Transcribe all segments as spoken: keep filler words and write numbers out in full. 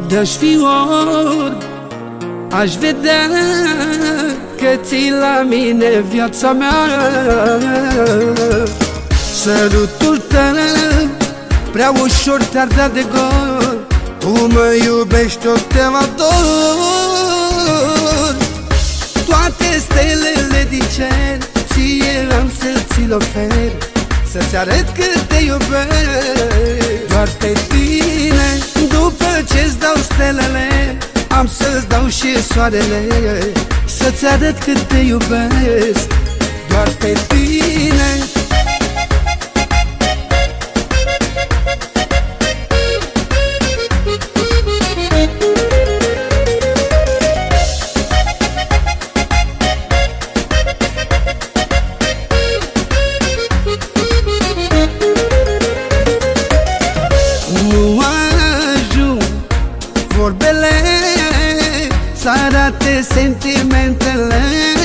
De-aș fi orb, aș vedea că ții la mine viața mea. Sărutul tău prea ușor te-ar da de gol. Tu mă iubești, tot te ador. Toate stelele din cer ție am să ți-l ofer, să-ți arăt cât te iubesc. Doar pe tine, după ce-ți dau stelele, am să-ți dau și soarele, să-ți arăt cât te iubesc. Doar pe tine. Nu ajung vorbele să arate sentimentele.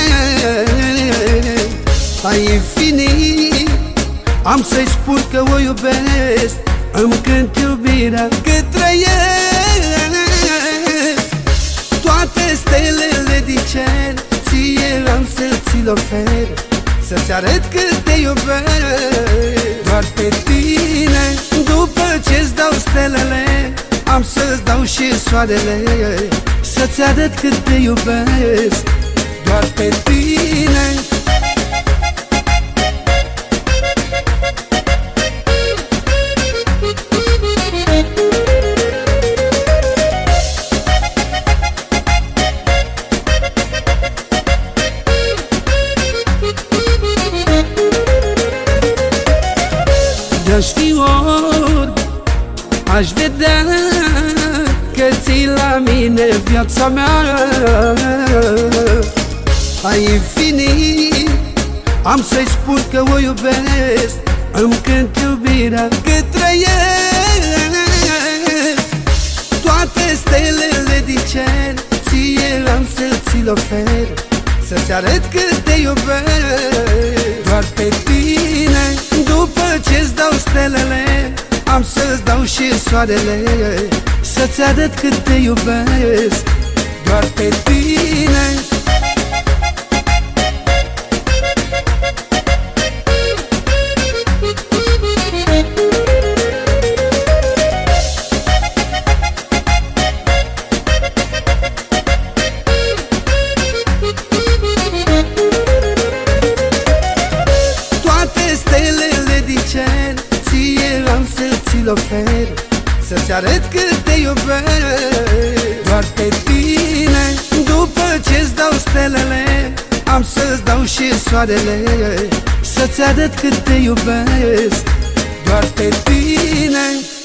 Ai infinit, am să-i spun că o iubesc, îmi cânt iubirea că trăiesc. Toate stelele din cer ție am să ți-l ofer, să-ți arăt cât te iubesc. Doar pe tine, după ce-ți dau stelele, am să-ți dau și soarele, să-ți arăt cât te iubesc. Doar pe tine. De-aș fi orb, aș vedea că ții la mine viața mea. Ai infinit, am să-i spun că o iubesc, îmi cânt iubirea că trăiesc. Toate stelele din cer ție am să ți-l ofer, să-ți arăt cât te iubesc. Doar pe tine, după ce-ți dau stelele, am să-ți dau și soarele, să-ți arăt cât te iubesc. Doar pe tine. Toate stelele din cer ție am să ți-l ofer, să-ți arăt cât te iubesc. Doar pe tine, după ce-ți dau stelele, am să-ți dau și soarele, să-ți arăt cât te iubesc. Doar pe tine.